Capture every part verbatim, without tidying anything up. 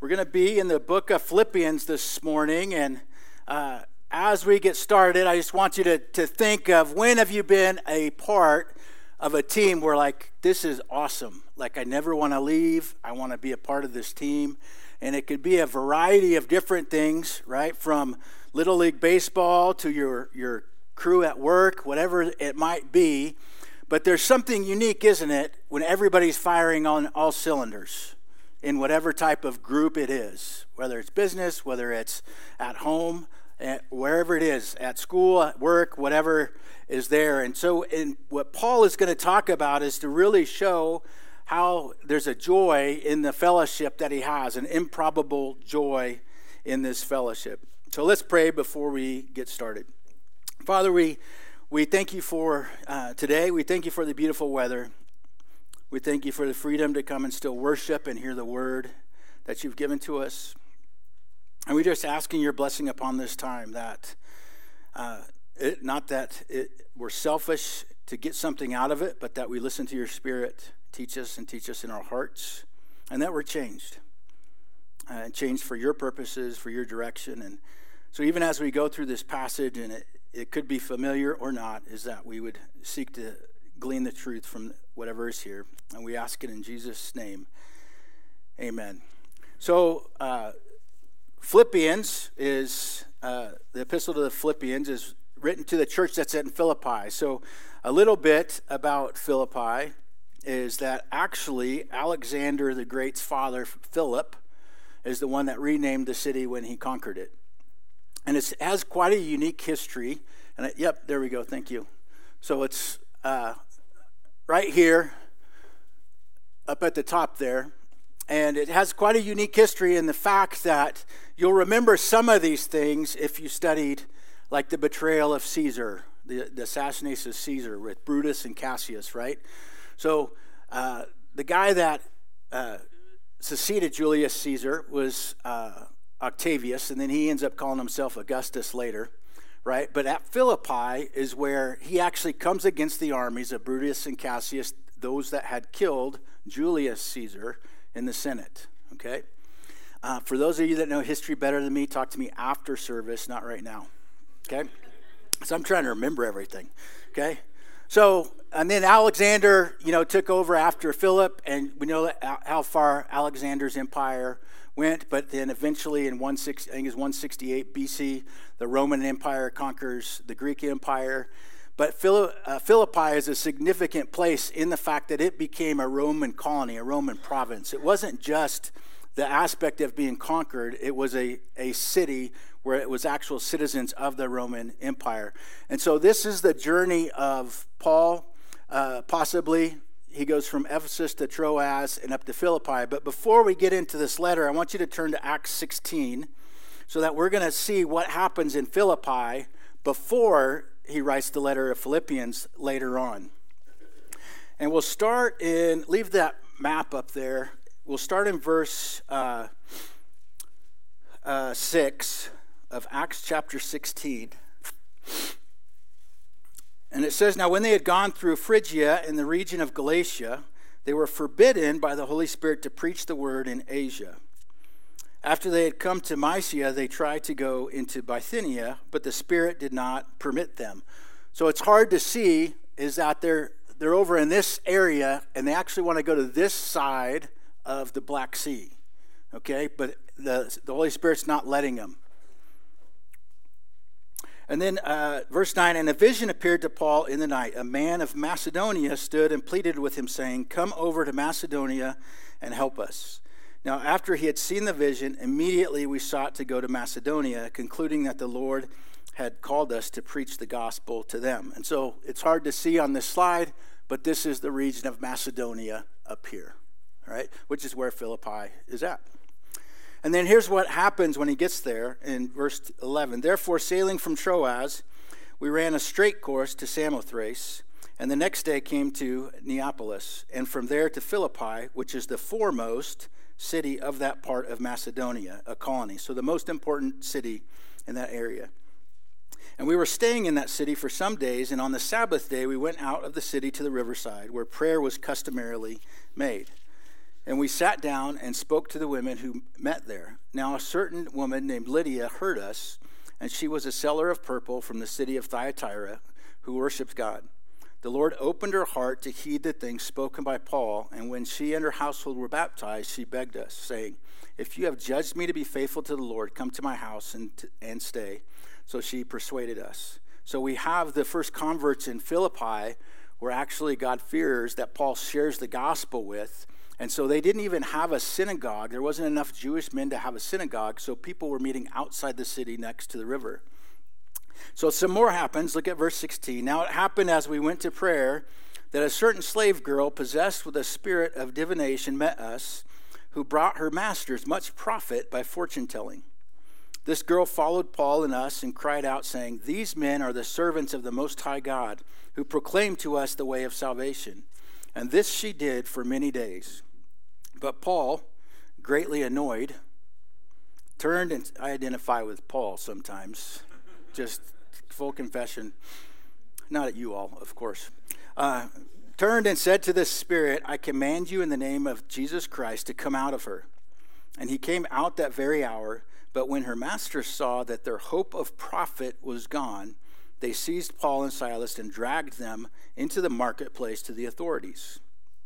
We're going to be in the book of Philippians this morning, and uh, as we get started, I just want you to, to think of when have you been a part of a team where like, this is awesome. Like I never want to leave. I want to be a part of this team. And it could be a variety of different things, right? From Little League Baseball to your, your crew at work, whatever it might be. But there's something unique, isn't it, when everybody's firing on all cylinders in whatever type of group it is, whether it's business, whether it's at home, at wherever it is, at school, at work, whatever is there. And so in what Paul is going to talk about is to really show how there's a joy in the fellowship that he has, an improbable joy in this fellowship. So let's pray before we get started. Father, we we thank you for uh, today. We thank you for the beautiful weather. We thank you for the freedom to come and still worship and hear the word that you've given to us. And we're just asking your blessing upon this time, that uh, it, not that it, we're selfish to get something out of it, but that we listen to your Spirit, teach us and teach us in our hearts, and that we're changed. Uh, changed for your purposes, for your direction. And so even as we go through this passage, and it, it could be familiar or not, is that we would seek to glean the truth from whatever is here. And we ask it in Jesus' name. Amen. So uh, Philippians is, uh, the epistle to the Philippians is written to the church that's in Philippi. So a little bit about Philippi is that actually Alexander the Great's father, Philip, is the one that renamed the city when he conquered it. And it has quite a unique history. And it, yep, there we go. Thank you. So it's uh, right here, up at the top there. And it has quite a unique history in the fact that you'll remember some of these things if you studied like the betrayal of Caesar, the, the assassination of Caesar with Brutus and Cassius, right? So uh, the guy that uh, succeeded Julius Caesar was uh, Octavius, and then he ends up calling himself Augustus later, right? But at Philippi is where he actually comes against the armies of Brutus and Cassius, those that had killed Julius Caesar in the Senate, okay? Uh, for those of you that know history better than me, talk to me after service, not right now, okay? So I'm trying to remember everything, okay? So, and then Alexander, you know, took over after Philip, and we know that how far Alexander's empire went, but then eventually in one six, I think it's one sixty-eight B C, the Roman Empire conquers the Greek Empire. But Philippi is a significant place in the fact that it became a Roman colony, a Roman province. It wasn't just the aspect of being conquered, it was a, a city where it was actual citizens of the Roman Empire. And so this is the journey of Paul, uh, possibly. He goes from Ephesus to Troas and up to Philippi. But before we get into this letter, I want you to turn to Acts sixteen so that we're going to see what happens in Philippi before he writes the letter of Philippians later on. And we'll start in, leave that map up there. We'll start in verse uh, uh, six of Acts chapter sixteen. And it says, now when they had gone through Phrygia and the region of Galatia, they were forbidden by the Holy Spirit to preach the word in Asia. After they had come to Mysia, they tried to go into Bithynia, but the Spirit did not permit them. So it's hard to see is that they're they're over in this area, and they actually want to go to this side of the Black Sea, okay? But the, the Holy Spirit's not letting them. And then uh, verse nine, and a vision appeared to Paul in the night. A man of Macedonia stood and pleaded with him, saying, come over to Macedonia and help us. Now, after he had seen the vision, immediately we sought to go to Macedonia, concluding that the Lord had called us to preach the gospel to them. And so it's hard to see on this slide, but this is the region of Macedonia up here, right? Which is where Philippi is at. And then here's what happens when he gets there in verse eleven. Therefore, sailing from Troas, we ran a straight course to Samothrace, and the next day came to Neapolis, and from there to Philippi, which is the foremost city of that part of Macedonia, a colony. So the most important city in that area. And we were staying in that city for some days, and on the Sabbath day we went out of the city to the riverside, where prayer was customarily made. And we sat down and spoke to the women who met there. Now a certain woman named Lydia heard us, and she was a seller of purple from the city of Thyatira, who worships God. The Lord opened her heart to heed the things spoken by Paul, and when she and her household were baptized, she begged us, saying, "If you have judged me to be faithful to the Lord, come to my house and, and stay." So she persuaded us. So we have the first converts in Philippi, where actually God-fearers that Paul shares the gospel with. And so they didn't even have a synagogue. There wasn't enough Jewish men to have a synagogue, so people were meeting outside the city next to the river. So some more happens. Look at verse sixteen. Now it happened as we went to prayer that a certain slave girl possessed with a spirit of divination met us, who brought her masters much profit by fortune telling. This girl followed Paul and us and cried out, saying, "These men are the servants of the Most High God, who proclaim to us the way of salvation." And this she did for many days. But Paul, greatly annoyed, turned, and I identify with Paul sometimes, just full confession, not at you all, of course, uh, turned and said to the spirit, "I command you in the name of Jesus Christ to come out of her." And he came out that very hour, but when her masters saw that their hope of profit was gone, they seized Paul and Silas and dragged them into the marketplace to the authorities.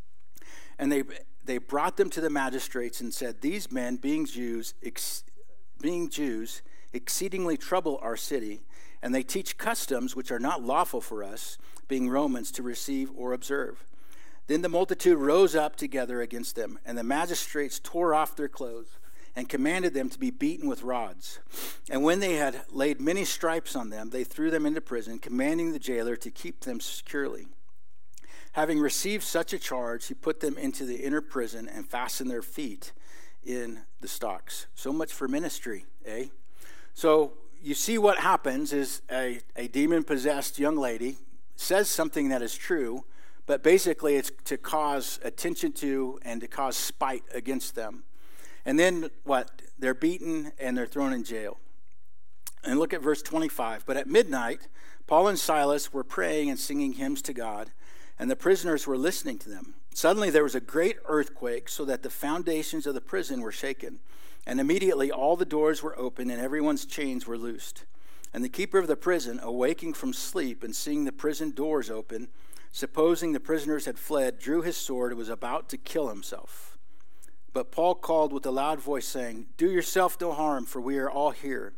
And they they brought them to the magistrates and said, "These men, being Jews, ex, being Jews, exceedingly trouble our city, and they teach customs which are not lawful for us, being Romans, to receive or observe." Then the multitude rose up together against them, and the magistrates tore off their clothes and commanded them to be beaten with rods. And when they had laid many stripes on them, they threw them into prison, commanding the jailer to keep them securely. Having received such a charge, he put them into the inner prison and fastened their feet in the stocks. So much for ministry, eh? So you see what happens is a, a demon-possessed young lady says something that is true, but basically it's to cause attention to and to cause spite against them. And then what? They're beaten and they're thrown in jail. And look at verse twenty-five. But at midnight, Paul and Silas were praying and singing hymns to God, and the prisoners were listening to them. Suddenly there was a great earthquake, so that the foundations of the prison were shaken. And immediately all the doors were opened and everyone's chains were loosed. And the keeper of the prison, awaking from sleep and seeing the prison doors open, supposing the prisoners had fled, drew his sword and was about to kill himself. But Paul called with a loud voice, saying, "Do yourself no harm, for we are all here."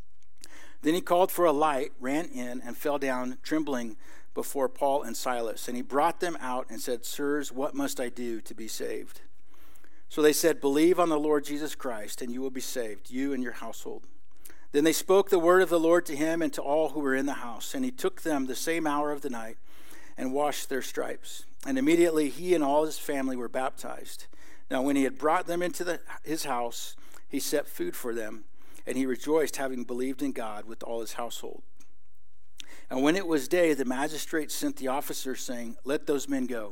Then he called for a light, ran in, and fell down trembling before Paul and Silas. And he brought them out and said, "Sirs, what must I do to be saved?" So they said, "Believe on the Lord Jesus Christ, and you will be saved, you and your household." Then they spoke the word of the Lord to him and to all who were in the house. And he took them the same hour of the night and washed their stripes. And immediately he and all his family were baptized. Now when he had brought them into the, his house, he set food for them, and he rejoiced, having believed in God with all his household. And when it was day, the magistrates sent the officers, saying, "Let those men go."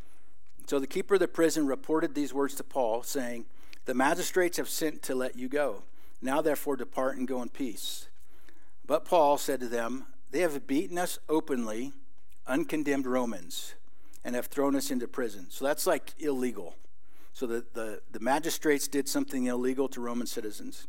So the keeper of the prison reported these words to Paul, saying, "The magistrates have sent to let you go. Now therefore depart and go in peace." But Paul said to them, "They have beaten us openly, uncondemned Romans, and have thrown us into prison." So that's like illegal. So the, the, the magistrates did something illegal to Roman citizens.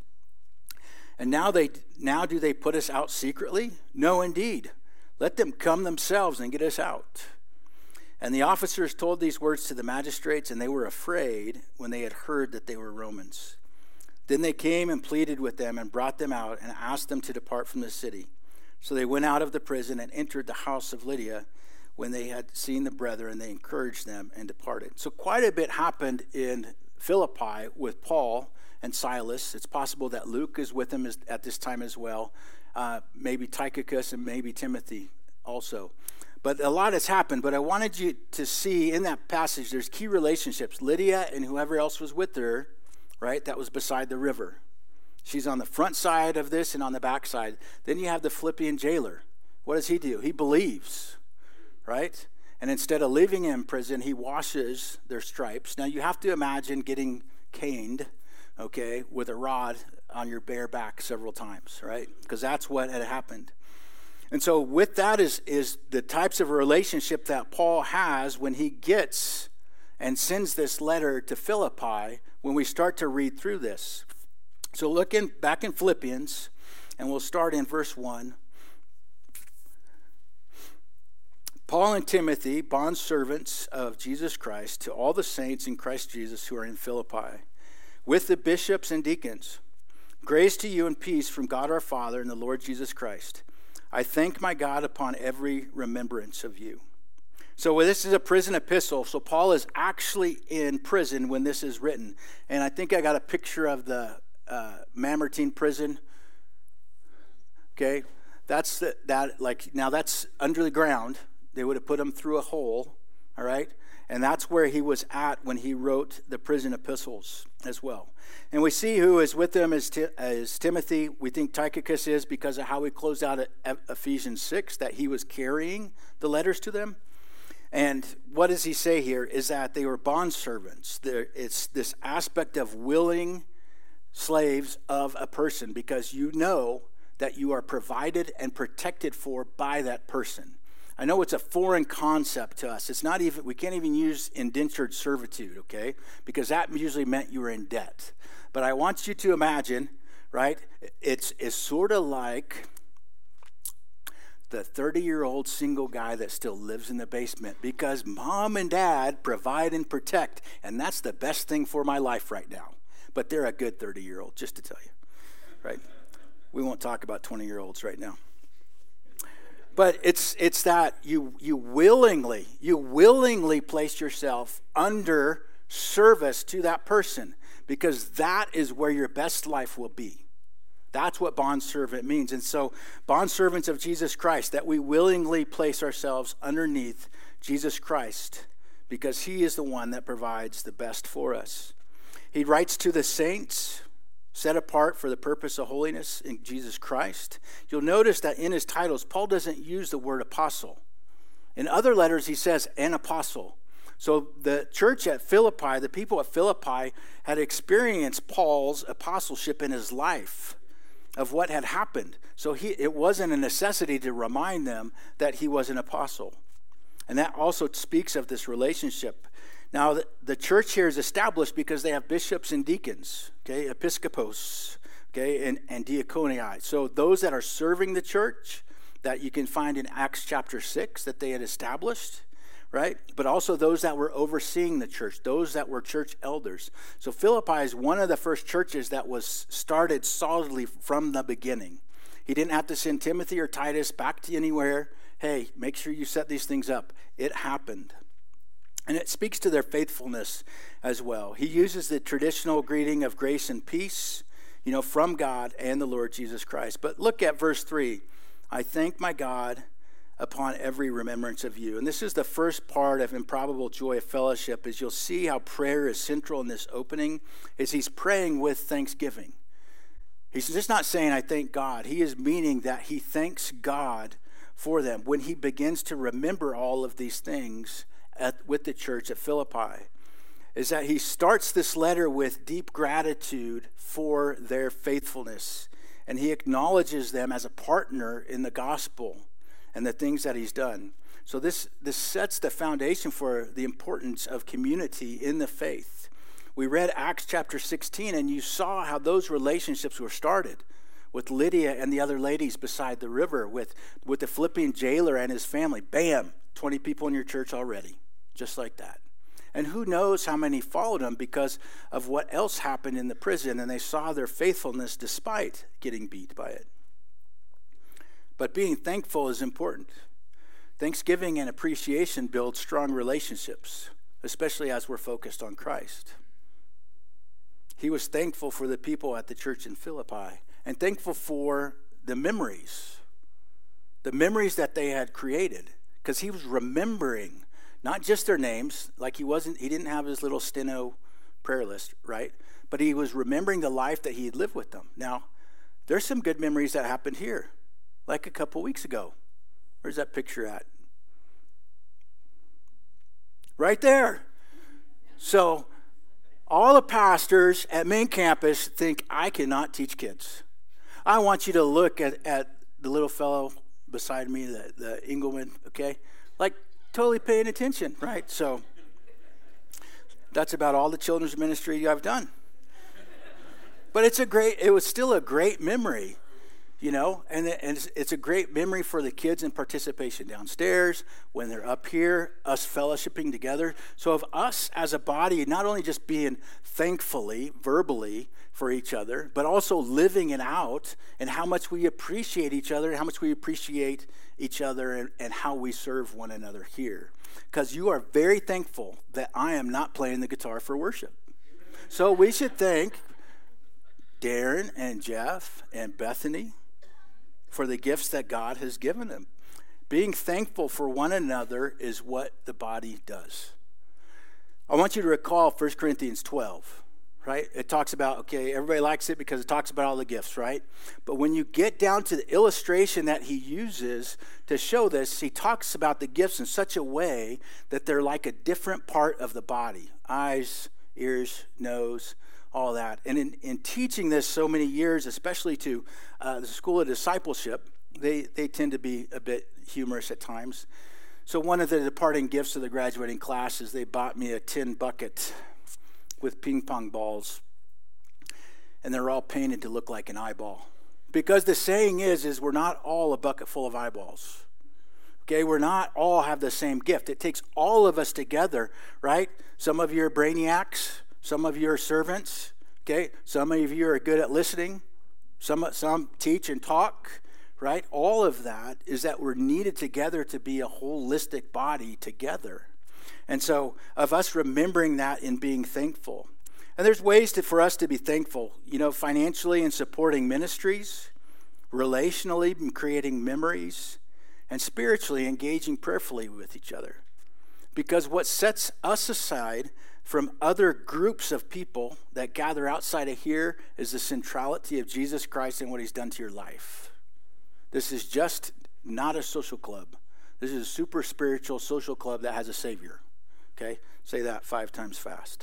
And now they now do they put us out secretly? No, indeed. Let them come themselves and get us out. And the officers told these words to the magistrates, and they were afraid when they had heard that they were Romans. Then they came and pleaded with them and brought them out and asked them to depart from the city. So they went out of the prison and entered the house of Lydia. When they had seen the brethren, they encouraged them and departed. So quite a bit happened in Philippi with Paul and Silas. It's possible that Luke is with them at this time as well. Uh, maybe Tychicus and maybe Timothy also. But a lot has happened. But I wanted you to see in that passage, there's key relationships. Lydia and whoever else was with her, right? That was beside the river. She's on the front side of this and on the back side. Then you have the Philippian jailer. What does he do? He believes, right? And instead of leaving him in prison, he washes their stripes. Now you have to imagine getting caned, okay, with a rod on your bare back several times, right? Because that's what had happened. And so with that is, is the types of relationship that Paul has when he gets and sends this letter to Philippi when we start to read through this. So look in, back in Philippians, and we'll start in verse one. Paul and Timothy, bondservants of Jesus Christ, to all the saints in Christ Jesus who are in Philippi, with the bishops and deacons, grace to you and peace from God our Father and the Lord Jesus Christ. I thank my God upon every remembrance of you. So this is a prison epistle. So Paul is actually in prison when this is written. And I think I got a picture of the uh, Mamertine prison. Okay, that's the, that like now that's under the ground. They would have put him through a hole. All right, and that's where he was at when he wrote the prison epistles as well. And we see who is with them as, as Timothy. We think Tychicus is because of how we closed out at Ephesians six, that he was carrying the letters to them. And what does he say here is that they were bondservants. It's this aspect of willing slaves of a person, because you know that you are provided and protected for by that person. I know it's a foreign concept to us. It's not even, we can't even use indentured servitude, okay? Because that usually meant you were in debt. But I want you to imagine, right? It's, it's sort of like the thirty-year-old single guy that still lives in the basement because mom and dad provide and protect, and that's the best thing for my life right now. But they're a good thirty-year-old, just to tell you, right? We won't talk about twenty-year-olds right now. But it's it's that you you willingly, you willingly place yourself under service to that person, because that is where your best life will be. That's what bondservant means. And so bondservants of Jesus Christ, that we willingly place ourselves underneath Jesus Christ, because he is the one that provides the best for us. He writes to the saints, set apart for the purpose of holiness in Jesus Christ. You'll notice that in his titles, Paul doesn't use the word apostle. In other letters, he says an apostle. So the church at Philippi, the people at Philippi, had experienced Paul's apostleship in his life of what had happened. So he, it wasn't a necessity to remind them that he was an apostle. And that also speaks of this relationship. Now, the, the church here is established because they have bishops and deacons, okay, episkopos, okay, and, and diaconii. So those that are serving the church that you can find in Acts chapter six that they had established, right? But also those that were overseeing the church, those that were church elders. So Philippi is one of the first churches that was started solidly from the beginning. He didn't have to send Timothy or Titus back to anywhere. Hey, make sure you set these things up. It happened. And it speaks to their faithfulness as well. He uses the traditional greeting of grace and peace, you know, from God and the Lord Jesus Christ. But look at verse three. I thank my God upon every remembrance of you. And this is the first part of Improbable Joy of Fellowship, is you'll see how prayer is central in this opening, is he's praying with thanksgiving. He's just not saying, I thank God. He is meaning that he thanks God for them when he begins to remember all of these things at, with the church at Philippi. Is that he starts this letter with deep gratitude for their faithfulness. And he acknowledges them as a partner in the gospel and the things that he's done. So this, this sets the foundation for the importance of community in the faith. We read Acts chapter sixteen, and you saw how those relationships were started with Lydia and the other ladies beside the river, with, with the Philippian jailer and his family. Bam, twenty people in your church already, just like that. And who knows how many followed him because of what else happened in the prison, and they saw their faithfulness despite getting beat by it. But being thankful is important. Thanksgiving and appreciation build strong relationships, especially as we're focused on Christ. He was thankful for the people at the church in Philippi and thankful for the memories, the memories that they had created, because he was remembering not just their names, like he wasn't, he didn't have his little steno prayer list, right? But he was remembering the life that he had lived with them. Now, there's some good memories that happened here, like a couple weeks ago. Where's that picture at? Right there. So, all the pastors at main campus think I cannot teach kids. I want you to look at, at the little fellow beside me, the, the Engelman, okay? Like, totally paying attention, right? So, That's about all the children's ministry I've done. But it's a great, it was still a great memory, you know, and, it, and it's, it's a great memory for the kids in participation downstairs, when they're up here, us fellowshipping together. So of us as a body, not only just being thankfully, verbally for each other, but also living it out and how much we appreciate each other and how much we appreciate each other and, and how we serve one another here. Because you are very thankful that I am not playing the guitar for worship. So we should thank Darren and Jeff and Bethany for the gifts that God has given them. Being thankful for one another is what the body does. I want you to recall First Corinthians twelve, right? It talks about, okay, everybody likes it because it talks about all the gifts, right? But when you get down to the illustration that he uses to show this, he talks about the gifts in such a way that they're like a different part of the body. Eyes, ears, nose, all that. And in, in teaching this so many years, especially to uh, the School of Discipleship, they, they tend to be a bit humorous at times. So one of the departing gifts of the graduating class is they bought me a tin bucket with ping pong balls, and they're all painted to look like an eyeball. Because the saying is, is we're not all a bucket full of eyeballs. Okay, we're not all have the same gift. It takes all of us together, right? Some of you are brainiacs. Some of you are servants, okay? Some of you are good at listening. Some, some teach and talk, right? All of that is that we're needed together to be a holistic body together. And so of us remembering that and being thankful. And there's ways to, for us to be thankful, you know, financially in supporting ministries, relationally in creating memories, and spiritually engaging prayerfully with each other. Because what sets us aside from other groups of people that gather outside of here is the centrality of Jesus Christ and what he's done to your life. This is just not a social club. This is a super spiritual social club that has a Savior. Okay? Say that five times fast.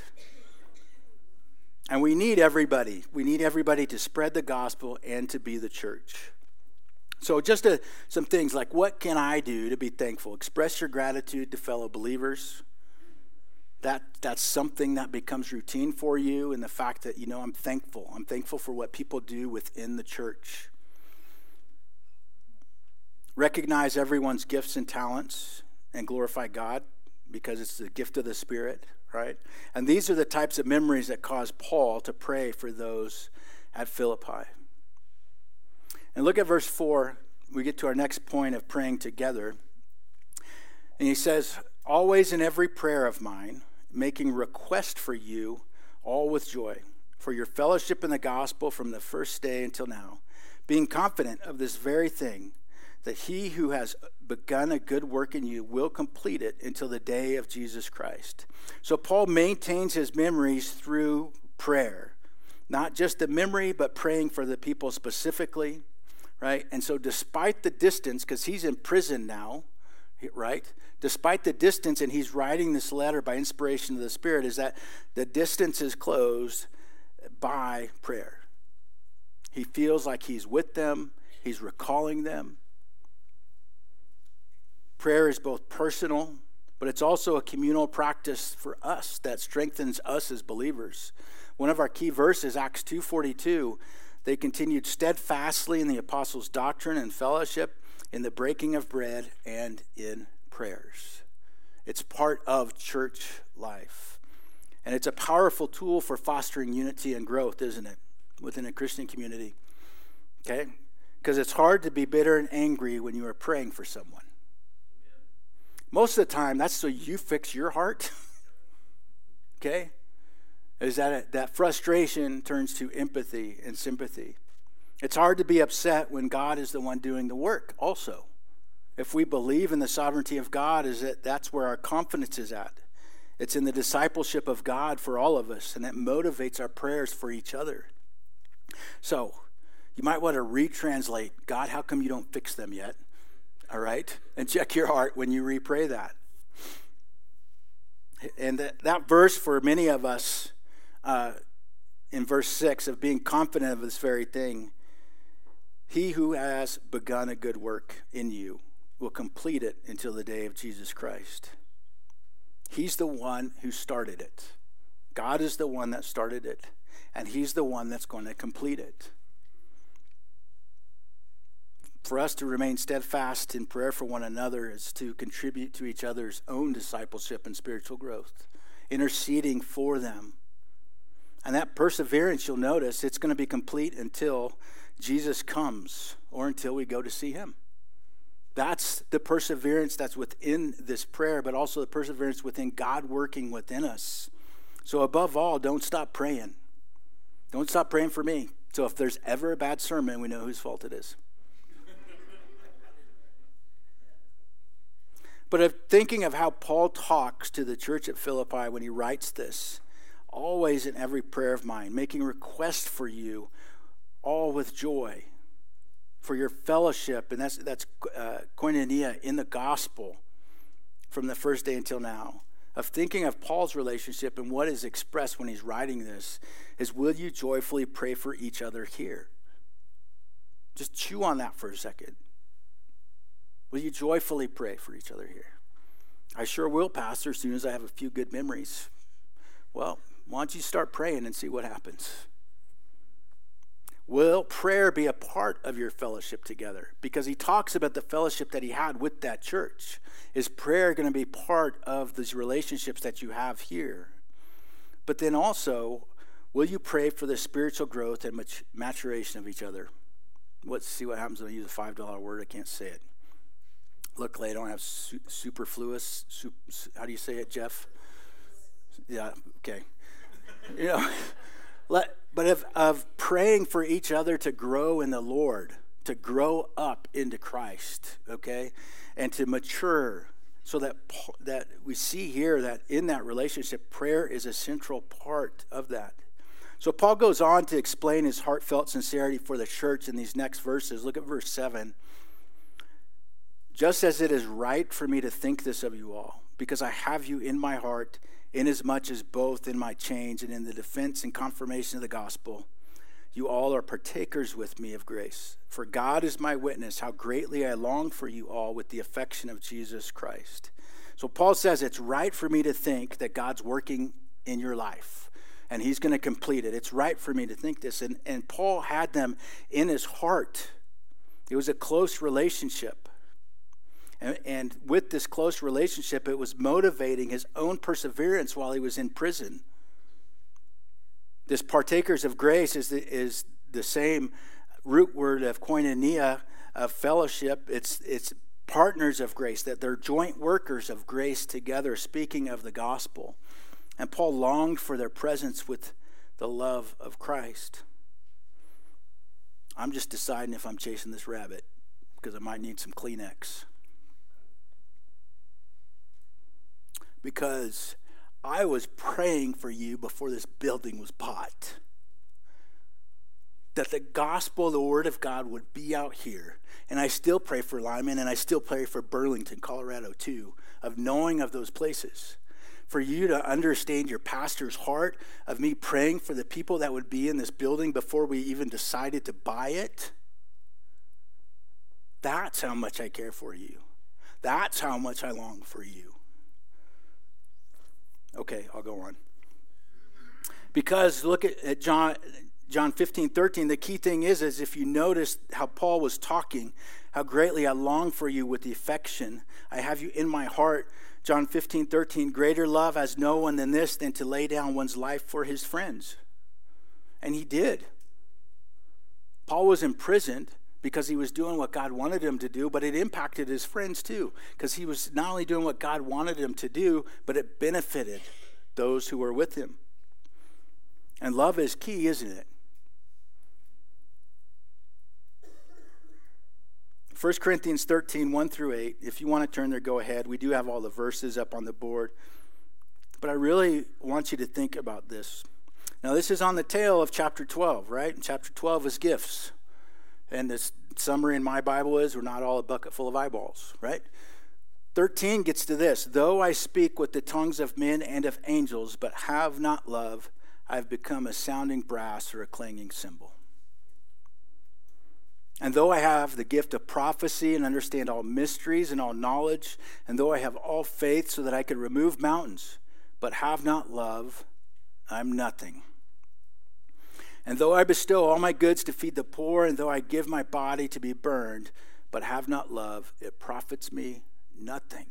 And we need everybody. We need everybody to spread the gospel and to be the church. So just a, some things like, what can I do to be thankful? Express your gratitude to fellow believers. That that's something that becomes routine for you, and the fact that, you know, I'm thankful. I'm thankful for what people do within the church. Recognize everyone's gifts and talents and glorify God because it's the gift of the Spirit, right? And these are the types of memories that cause Paul to pray for those at Philippi. And look at verse four. We get to our next point of praying together. And he says, always in every prayer of mine, making request for you, all with joy, for your fellowship in the gospel from the first day until now, being confident of this very thing, that he who has begun a good work in you will complete it until the day of Jesus Christ. So Paul maintains his memories through prayer, not just the memory, but praying for the people specifically, right? And so despite the distance, because he's in prison now, right? Despite the distance, and he's writing this letter by inspiration of the Spirit, is that the distance is closed by prayer. He feels like he's with them. He's recalling them. Prayer is both personal, but it's also a communal practice for us that strengthens us as believers. One of our key verses, Acts two forty-two, they continued steadfastly in the apostles' doctrine and fellowship, in the breaking of bread, and in prayers. It's part of church life. And it's a powerful tool for fostering unity and growth, isn't it, within a Christian community? Okay? Because it's hard to be bitter and angry when you are praying for someone. Most of the time, that's so you fix your heart. Okay? Is that a, that frustration turns to empathy and sympathy. It's hard to be upset when God is the one doing the work also. If we believe in the sovereignty of God, is that that's where our confidence is at. It's in the discipleship of God for all of us, and that motivates our prayers for each other. So, you might want to retranslate, God, how come you don't fix them yet? All right? And check your heart when you repray that. And that, that verse for many of us, uh, in verse six, of being confident of this very thing, he who has begun a good work in you will complete it until the day of Jesus Christ. He's the one who started it. God is the one that started it, and he's the one that's going to complete it. For us to remain steadfast in prayer for one another is to contribute to each other's own discipleship and spiritual growth, interceding for them. And that perseverance, you'll notice, it's going to be complete until Jesus comes or until we go to see him. That's the perseverance that's within this prayer, but also the perseverance within God working within us. So above all, don't stop praying. Don't stop praying for me. So if there's ever a bad sermon, we know whose fault it is. But of thinking of how Paul talks to the church at Philippi when he writes this, always in every prayer of mine, making request for you, all with joy, for your fellowship, and that's that's uh, koinonia in the gospel from the first day until now. Of thinking of Paul's relationship and what is expressed when he's writing this is, will you joyfully pray for each other here? Just chew on that for a second. Will you joyfully pray for each other here? I sure will, Pastor, as soon as I have a few good memories. Well, why don't you start praying and see what happens? Will prayer be a part of your fellowship together? Because he talks about the fellowship that he had with that church. Is prayer going to be part of these relationships that you have here? But then also, will you pray for the spiritual growth and maturation of each other? Let's see what happens when I use a five dollar word. I can't say it. Luckily, I don't have su- superfluous. Su- how do you say it, Jeff? Yeah, okay. You know, let, but of, of praying for each other to grow in the Lord, to grow up into Christ, okay, and to mature, so that that we see here that in that relationship, prayer is a central part of that. So Paul goes on to explain his heartfelt sincerity for the church in these next verses. Look at verse seven. Just as it is right for me to think this of you all, because I have you in my heart, inasmuch as both in my change and in the defense and confirmation of the gospel, you all are partakers with me of grace. For God is my witness, how greatly I long for you all with the affection of Jesus Christ. So Paul says it's right for me to think that God's working in your life, and he's going to complete it. It's right for me to think this. And, and Paul had them in his heart. It was a close relationship. And, and with this close relationship, it was motivating his own perseverance while he was in prison. This partakers of grace is the, is the same root word of koinonia, of fellowship. It's, it's partners of grace, that they're joint workers of grace together, speaking of the gospel. And Paul longed for their presence with the love of Christ. I'm just deciding if I'm chasing this rabbit, because I might need some Kleenex. Because I was praying for you before this building was bought, that the gospel, the word of God, would be out here. And I still pray for Lyman, and I still pray for Burlington, Colorado, too, of knowing of those places. For you to understand your pastor's heart of me praying for the people that would be in this building before we even decided to buy it. That's how much I care for you. That's how much I long for you. Okay, I'll go on. Because look at, at John John fifteen, thirteen, the key thing is, is if you notice how Paul was talking, how greatly I long for you with the affection. I have you in my heart. John fifteen, thirteen, greater love has no one than this, than to lay down one's life for his friends. And he did. Paul was imprisoned because he was doing what God wanted him to do, but it impacted his friends too, because he was not only doing what God wanted him to do, but it benefited those who were with him. And love is key, isn't it? First Corinthians thirteen, one through eight. If you want to turn there, go ahead. We do have all the verses up on the board. But I really want you to think about this. Now, this is on the tail of chapter twelve, right? And chapter twelve is gifts. And the summary in my Bible is, we're not all a bucket full of eyeballs, right? thirteen gets to this. Though I speak with the tongues of men and of angels, but have not love, I've become a sounding brass or a clanging cymbal. And though I have the gift of prophecy and understand all mysteries and all knowledge, and though I have all faith so that I could remove mountains, but have not love, I'm nothing. And though I bestow all my goods to feed the poor, and though I give my body to be burned, but have not love, it profits me nothing.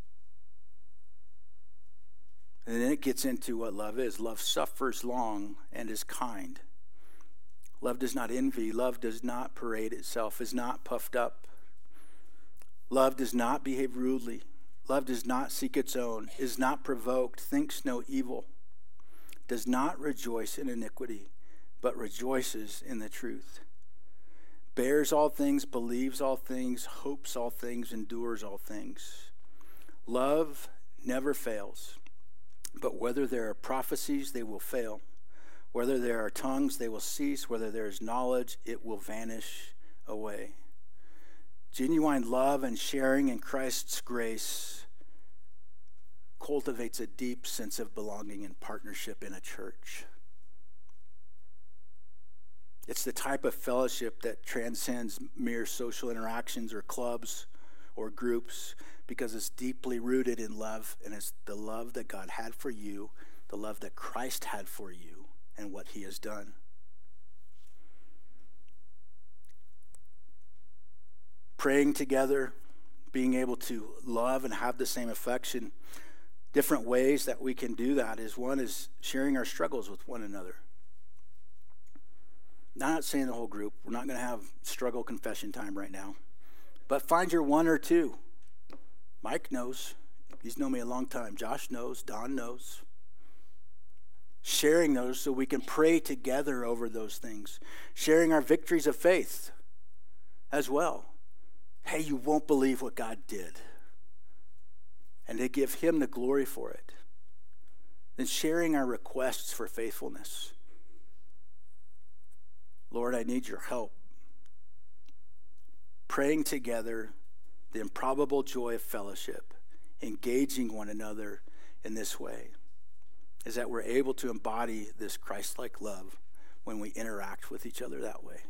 And then it gets into what love is. Love suffers long and is kind. Love does not envy. Love does not parade itself, is not puffed up. Love does not behave rudely. Love does not seek its own, is not provoked, thinks no evil, does not rejoice in iniquity, but rejoices in the truth. Bears all things, believes all things, hopes all things, endures all things. Love never fails, but whether there are prophecies, they will fail. Whether there are tongues, they will cease. Whether there is knowledge, it will vanish away. Genuine love and sharing in Christ's grace cultivates a deep sense of belonging and partnership in a church. It's the type of fellowship that transcends mere social interactions or clubs or groups, because it's deeply rooted in love, and it's the love that God had for you, the love that Christ had for you, and what he has done. Praying together, being able to love and have the same affection. Different ways that we can do that is, one is sharing our struggles with one another. I'm not saying the whole group. We're not going to have struggle confession time right now. But find your one or two. Mike knows. He's known me a long time. Josh knows. Don knows. Sharing those so we can pray together over those things. Sharing our victories of faith as well. Hey, you won't believe what God did. And to give him the glory for it. Then sharing our requests for faithfulness. Lord, I need your help. Praying together, the improbable joy of fellowship, engaging one another in this way, is that we're able to embody this Christ-like love when we interact with each other that way.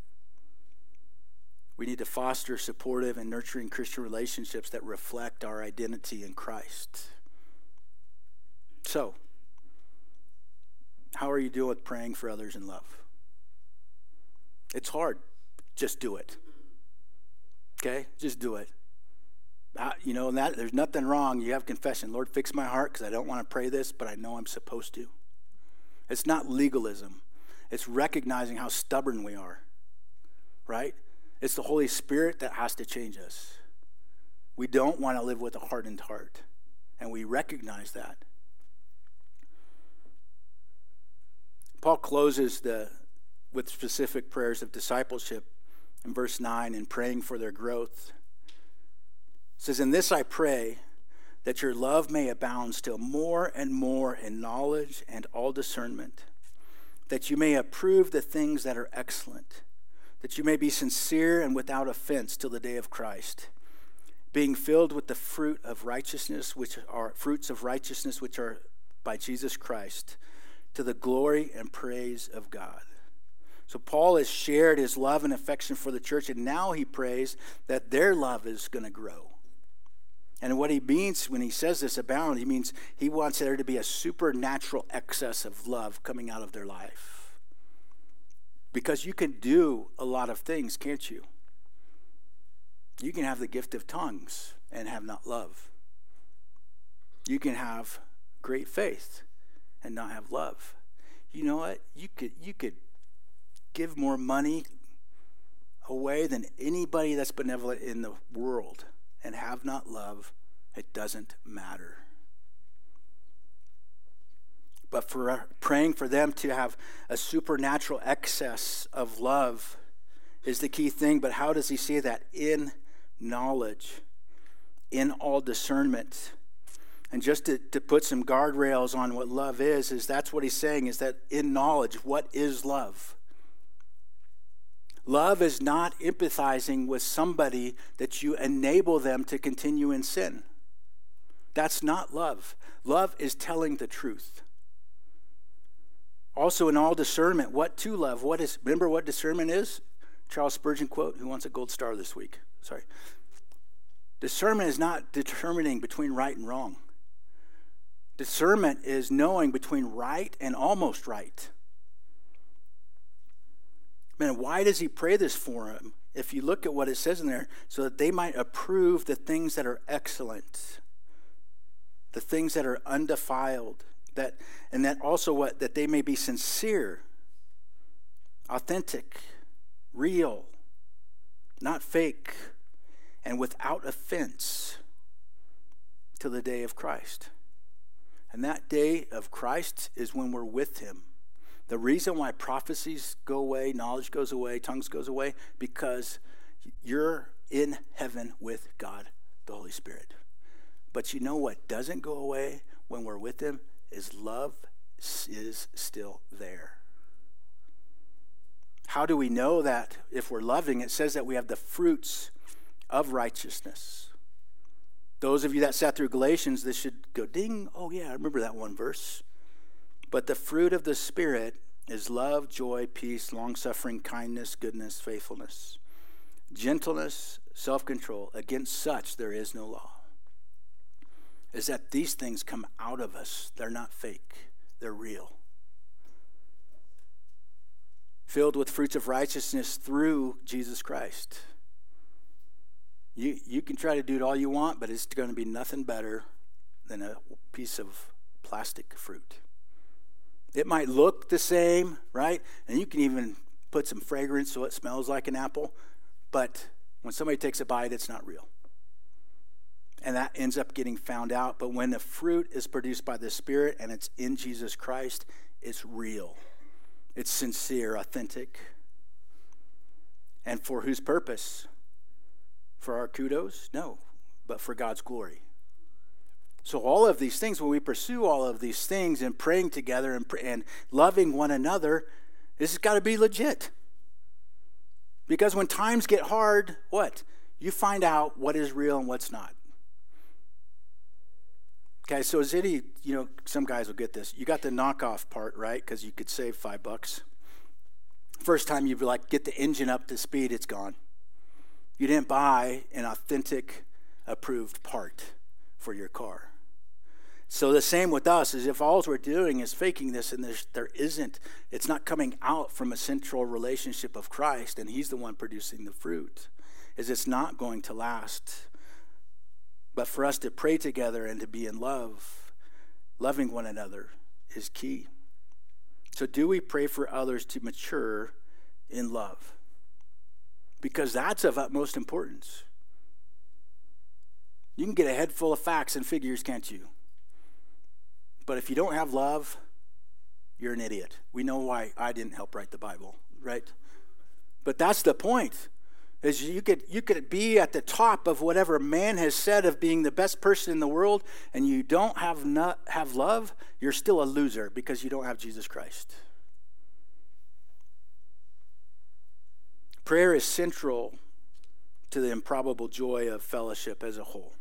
We need to foster supportive and nurturing Christian relationships that reflect our identity in Christ. So, how are you doing with praying for others in love? It's hard. Just do it. Okay? Just do it. Uh, you know, and that there's nothing wrong. You have confession. Lord, fix my heart because I don't want to pray this, but I know I'm supposed to. It's not legalism. It's recognizing how stubborn we are. Right? It's the Holy Spirit that has to change us. We don't want to live with a hardened heart. And we recognize that. Paul closes the with specific prayers of discipleship in verse nine, and praying for their growth. It says, "In this I pray, that your love may abound still more and more in knowledge and all discernment, that you may approve the things that are excellent, that you may be sincere and without offense till the day of Christ, being filled with the fruit of righteousness, which are fruits of righteousness which are by Jesus Christ, to the glory and praise of God." So Paul has shared his love and affection for the church, and now he prays that their love is going to grow. And what he means when he says this, abound, he means he wants there to be a supernatural excess of love coming out of their life. Because you can do a lot of things, can't you? You can have the gift of tongues and have not love. You can have great faith and not have love. You know what? You could you could give more money away than anybody that's benevolent in the world and have not love. It doesn't matter. But for praying for them to have a supernatural excess of love is the key thing. But how does he say that? In knowledge, in all discernment. And just to, to put some guardrails on what love is, is that's what he's saying, is that in knowledge, what is love? Love is not empathizing with somebody that you enable them to continue in sin. That's not love. Love is telling the truth. Also, in all discernment, what to love? What is? Remember what discernment is? Charles Spurgeon quote, who wants a gold star this week? Sorry. Discernment is not determining between right and wrong. Discernment is knowing between right and almost right. Man, why does he pray this for him? If you look at what it says in there, so that they might approve the things that are excellent, the things that are undefiled, that and that also what that they may be sincere, authentic, real, not fake, and without offense till the day of Christ. And that day of Christ is when we're with him. The reason why prophecies go away, knowledge goes away, tongues goes away, because you're in heaven with God, the Holy Spirit. But you know what doesn't go away when we're with him is love is still there. How do we know that if we're loving? It says that we have the fruits of righteousness. Those of you that sat through Galatians, this should go ding. Oh yeah, I remember that one verse. But the fruit of the Spirit is love, joy, peace, long-suffering, kindness, goodness, faithfulness, gentleness, self-control. Against such there is no law. Is that these things come out of us. They're not fake. They're real. Filled with fruits of righteousness through Jesus Christ. You, you can try to do it all you want, but it's going to be nothing better than a piece of plastic fruit. It might look the same, right? And you can even put some fragrance so it smells like an apple. But when somebody takes a bite, it's not real. And that ends up getting found out. But when the fruit is produced by the Spirit and it's in Jesus Christ, it's real. It's sincere, authentic. And for whose purpose? For our kudos? No, but for God's glory. So all of these things, when we pursue all of these things and praying together and, and loving one another, this has got to be legit. Because when times get hard, what? You find out what is real and what's not. Okay, so is any, you know, some guys will get this. You got the knockoff part, right? Because you could save five bucks. First time you like get the engine up to speed, it's gone. You didn't buy an authentic, approved part for your car. So the same with us is if all we're doing is faking this and there's, there isn't, it's not coming out from a central relationship of Christ and he's the one producing the fruit, is it's not going to last. But for us to pray together and to be in love, loving one another is key. So do we pray for others to mature in love? Because that's of utmost importance. You can get a head full of facts and figures, can't you? But if you don't have love, you're an idiot. We know why I didn't help write the Bible, right? But that's the point. Is you could you could be at the top of whatever man has said of being the best person in the world, and you don't have not have love, you're still a loser because you don't have Jesus Christ. Prayer is central to the improbable joy of fellowship as a whole.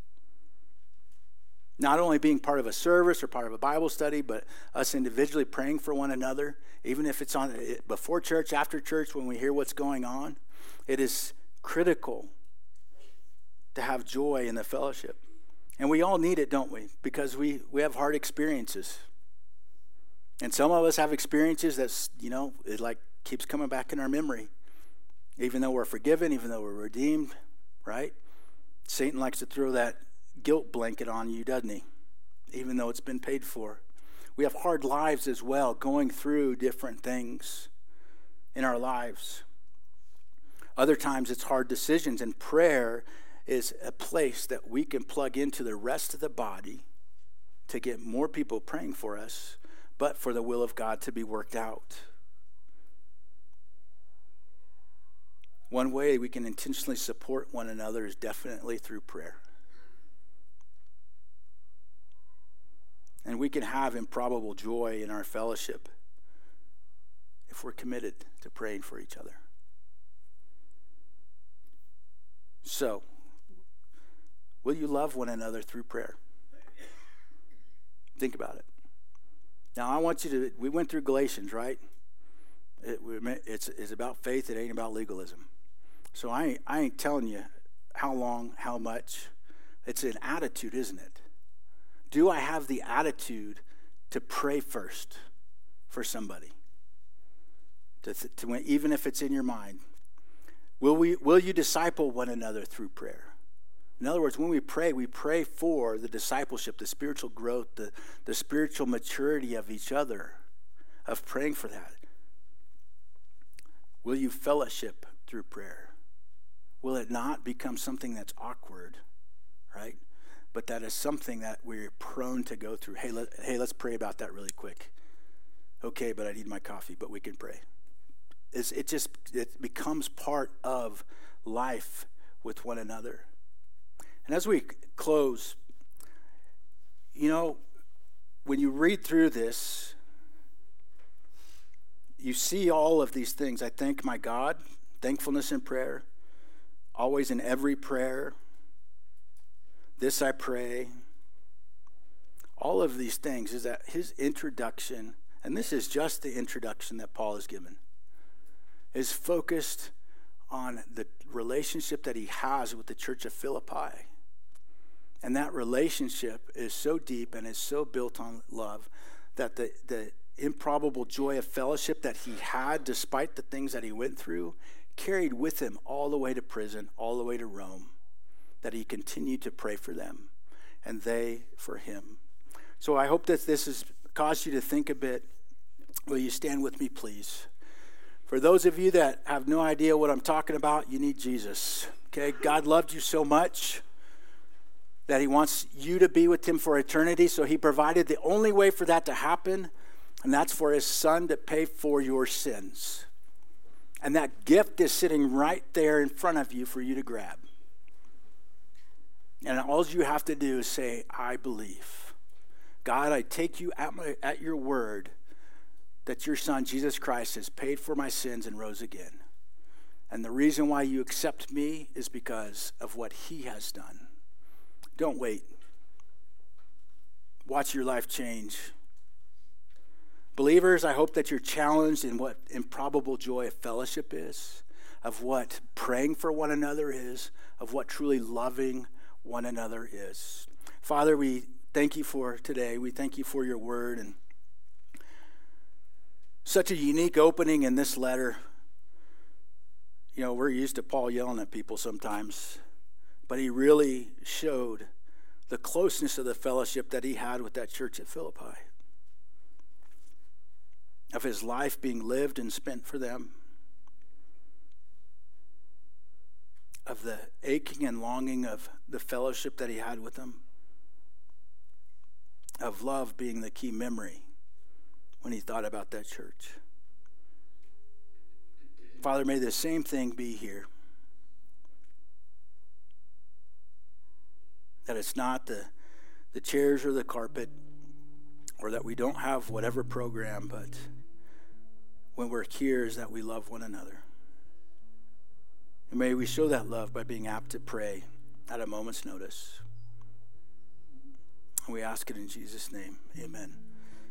Not only being part of a service or part of a Bible study, but us individually praying for one another, even if it's on before church, after church, when we hear what's going on. It is critical to have joy in the fellowship. And we all need it, don't we? Because we, we have hard experiences. And some of us have experiences that's, you know, it like keeps coming back in our memory. Even though we're forgiven, even though we're redeemed, right? Satan likes to throw that guilt blanket on you, doesn't he? Even though it's been paid for. We have hard lives as well, going through different things in our lives. Other times it's hard decisions, and prayer is a place that we can plug into the rest of the body to get more people praying for us, but for the will of God to be worked out. One way we can intentionally support one another is definitely through prayer. And we can have improbable joy in our fellowship if we're committed to praying for each other. So, will you love one another through prayer? Think about it. Now, I want you to, we went through Galatians, right? It, it's, it's about faith, it ain't about legalism. So I ain't, I ain't telling you how long, how much. It's an attitude, isn't it? do I have the attitude to pray first for somebody? To, to, even if it's in your mind. Will we? Will you disciple one another through prayer? In other words, when we pray, we pray for the discipleship, the spiritual growth, the, the spiritual maturity of each other, of praying for that. Will you fellowship through prayer? Will it not become something that's awkward, right? But that is something that we're prone to go through. Hey, let, hey, let's pray about that really quick. Okay, but I need my coffee, but we can pray. It's, it just it becomes part of life with one another. And as we close, you know, when you read through this, you see all of these things. I thank my God, thankfulness in prayer, always in every prayer. This I pray. All of these things is that his introduction, and this is just the introduction that Paul has given, is focused on the relationship that he has with the church of Philippi. And that relationship is so deep and is so built on love that the, the improbable joy of fellowship that he had, despite the things that he went through, carried with him all the way to prison, all the way to Rome, that he continued to pray for them and they for him. So I hope that this has caused you to think a bit. Will you stand with me, please? For those of you that have no idea what I'm talking about, you need Jesus. Okay, God loved you so much that he wants you to be with him for eternity. So he provided the only way for that to happen, and that's for his son to pay for your sins. And that gift is sitting right there in front of you for you to grab. And all you have to do is say, I believe. God, I take you at, my, at your word that your son, Jesus Christ, has paid for my sins and rose again. And the reason why you accept me is because of what he has done. Don't wait. Watch your life change. Believers, I hope that you're challenged in what improbable joy of fellowship is, of what praying for one another is, of what truly loving one another is. Father, we thank you for today. We thank you for your word and such a unique opening in this letter. You know, we're used to Paul yelling at people sometimes, but he really showed the closeness of the fellowship that he had with that church at Philippi, of his life being lived and spent for them, of the aching and longing of the fellowship that he had with them, of love being the key memory when he thought about that church. Father, may the same thing be here. That it's not the, the chairs or the carpet, or that we don't have whatever program, but when we're here is that we love one another. And may we show that love by being apt to pray at a moment's notice. And we ask it in Jesus' name. Amen.